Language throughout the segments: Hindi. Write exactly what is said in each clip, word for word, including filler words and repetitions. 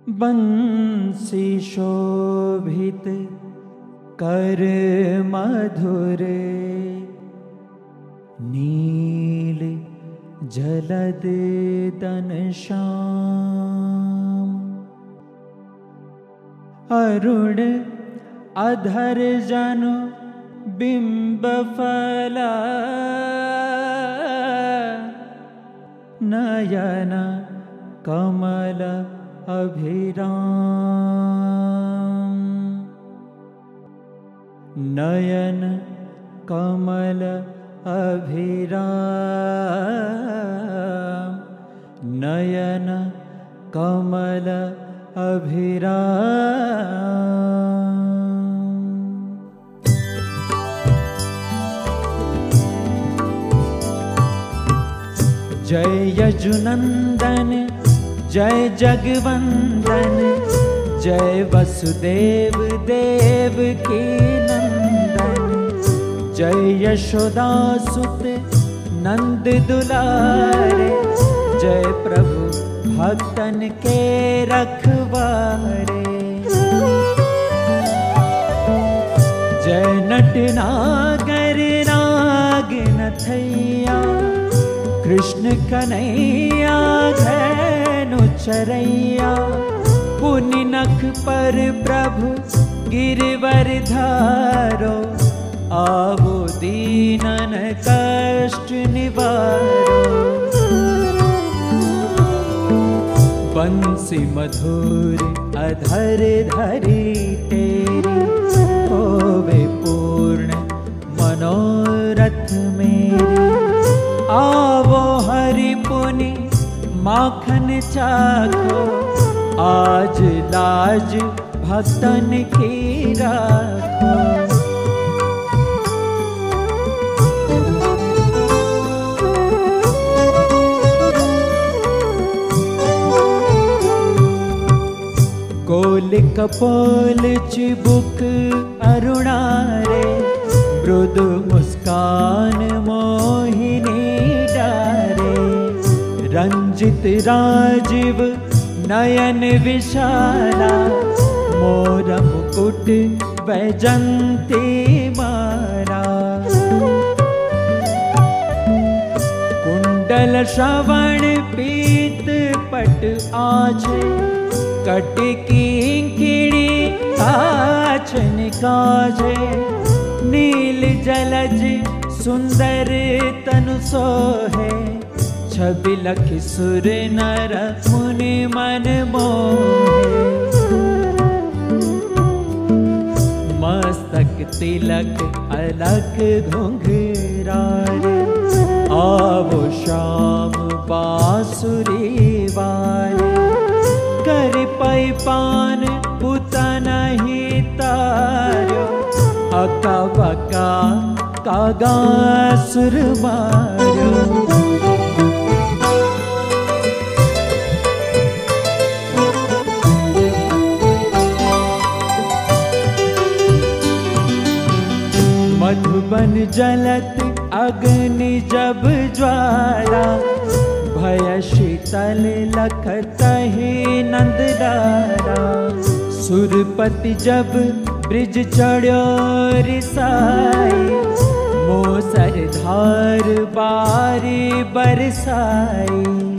बंसी शोभित कर मधुरे, नील जलद दन श्याम। अरुण अधर जनु बिंब फला, नयन कमल अभिराम। नयन कमल अभिराम, नयन कमल अभिराम। जय यजुनंदन जय जगवंदन, जय वसुदेव देव की नंदन। जय यशोदा सुत नंद दुलारे, जय प्रभु भक्तन के रखवारे। जय नटनागर नाग नथैया, कृष्ण कन्हैया धैनु चरैया। पुनि नख पर प्रभु गिरवर धारो, आवो दीनन कष्ट निवारो। बंसी मधुर अधर धरी तेरी, होवे पूर्ण मनोरथ मेरी। आवो हरि पुनि माखन चाखो, आज लाज भक्तन की राखो। कोल कपोल चिबुक अरुणारे, मृदु मुस्कान मोहिनी डारे। रंजित राजीव नयन विशाला, मोर मुकुट वैजंती माला। कुंडल श्रवण पीत पट आजे, कट किंकिणी काचन काजे। नील जलज सुंदर तनु सोहे, छवि लखि सुर नर मुनि मन मोहे। मस्तक तिलक अलक घुंघरारे, आवो श्याम बांसुरी वाले। कर पै पान पुता नहीं तार्यो, अका बका कागा सुर मार्यो। मधुबन जलत अग्नि जब ज्वाला, भय शीतल लखत ही नंद डारा। सुरपति जब ब्रिज चढ़्यो रिसाई, मोसर धार बारी बरसाई।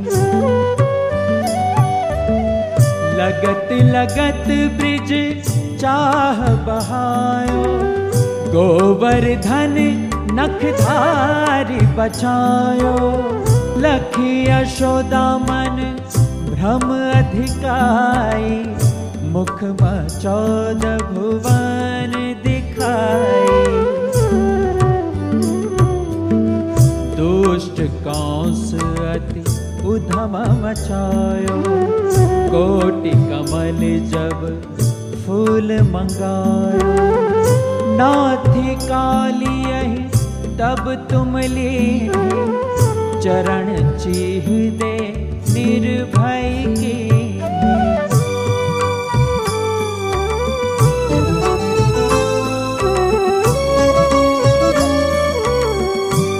लगत लगत ब्रिज चाह बहायो, गोवर्धन नख धारी बचायो। लखी यशोदा मन भ्रम अधिकाई, मुख में चौदह भुवन दिखाई। दुष्ट कंस अति उधम मचायो, कोटि कमल जब फूल मंगायो। नाथी काली यही तब तुम लीनी, चरण चीह दे निर्भय की।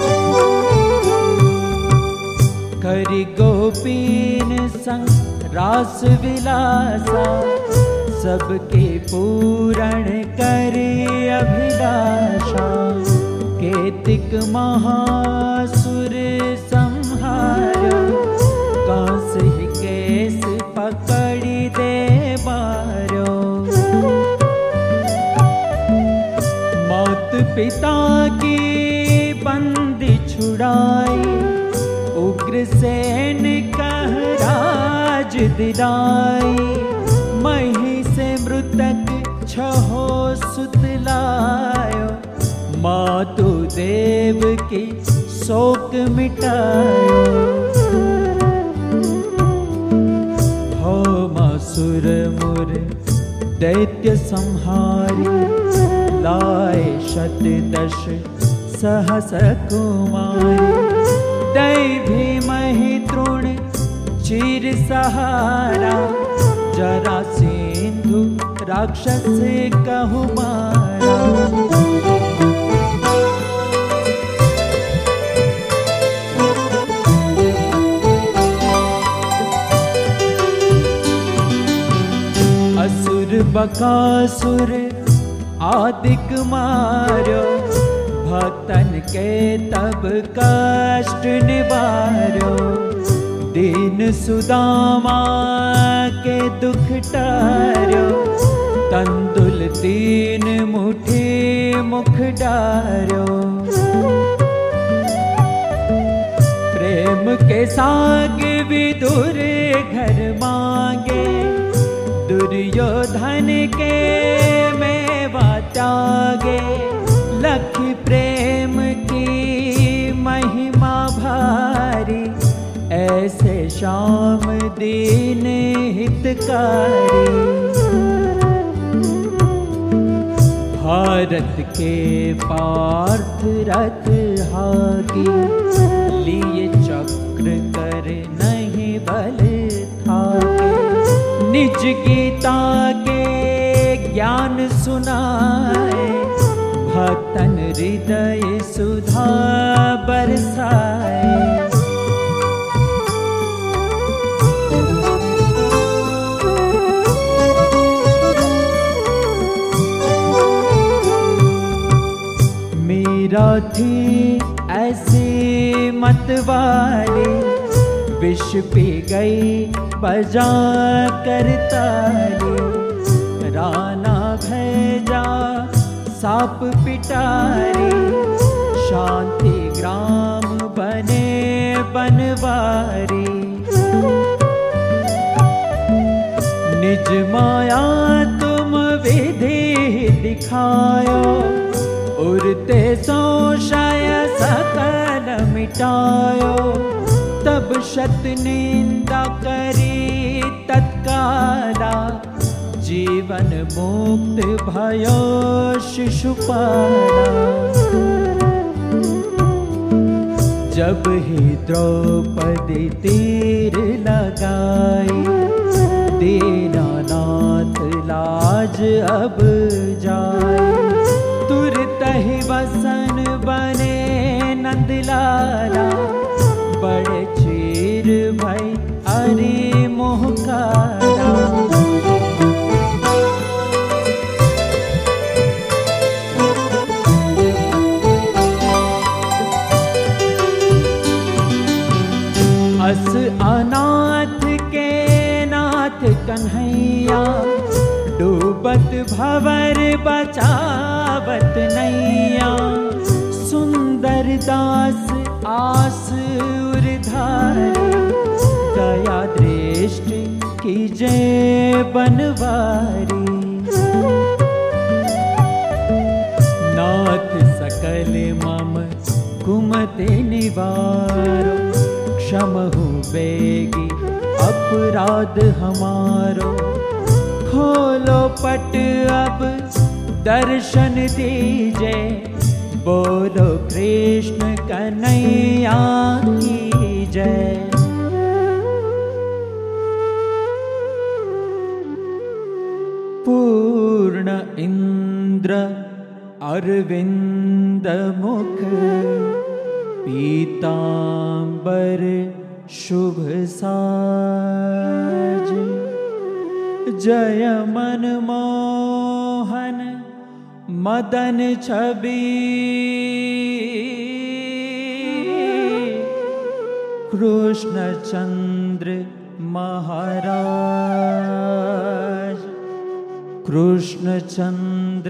करि गोपीन संग रास विलासा, सबके पूरण करे अभिलाषा। केतिक महासुर संहारो, कंस ही केस पकड़ी दे मारो। मौत पिता की बंदी छुड़ाई, उग्रसेन कह राज दिलाई। मही से मृतक छहो सुतलायो, मातु देव की शोक मिटायो। भौमासुर मुर दैत्य संहारी, लाए शत दश सहस कुमारी। दैभी मही तृण चीर सहारा, जरा सिंधु राक्षस कहु मारा। असुर बकासुर आदिक मारो, भक्तन के तब कष्ट निवारो। दीन सुदामा के दुख टारो, तंदुल तीन मुठी मुख डारो। प्रेम के साग विदुर घर मांगे, दुर्योधन के मेवा त्यागे। लखी प्रेम की महिमा भारी, ऐसे श्याम दीन हितकारी। भारत के पार्थ रथ हागी, लिए चक्र कर नहीं बल थाके। निज गीता के ज्ञान सुनाए, भक्तन हृदय सुधा बरसाए। मीरा थी ऐसी मतवाली, विष पी गई बजा कर ताली। राना भेजा साप पिटारी, शांति ग्राम बने बनवारी। निज माया तुम विधि दिखायो, उड़ते संशय सकल मिटायो। तब शत निंदा करी तत्काला, जीवन मुक्त भयो शिशुपाला। जब ही द्रौपदी तीर लगाई, दीनानाथ लाज अब जाए। तुरत ही वसन बने नंदलाला, बड़े चीर भई अरि मोहकारा। अस अनाथ के नाथ कन्हैया, डूबत भवर बचावत नैया। सुंदर दास आस उरधारी, दया दृष्टि कीजे बनवारी। नाथ सकल मम कुमति निवारो, क्षमहु बेगी अपराध हमारो। खोलो पट अब दर्शन दीजे, बोलो कृष्ण कन्हैया की जय। पूर्ण इंद्र अरविंद मुख, पीतांबर शुभ साज। जय मनमोहन मदन छवि कृष्णचंद्र महाराज, कृष्णचंद्र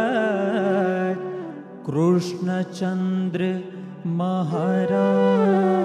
महाराज, कृष्णचंद्र महाराज।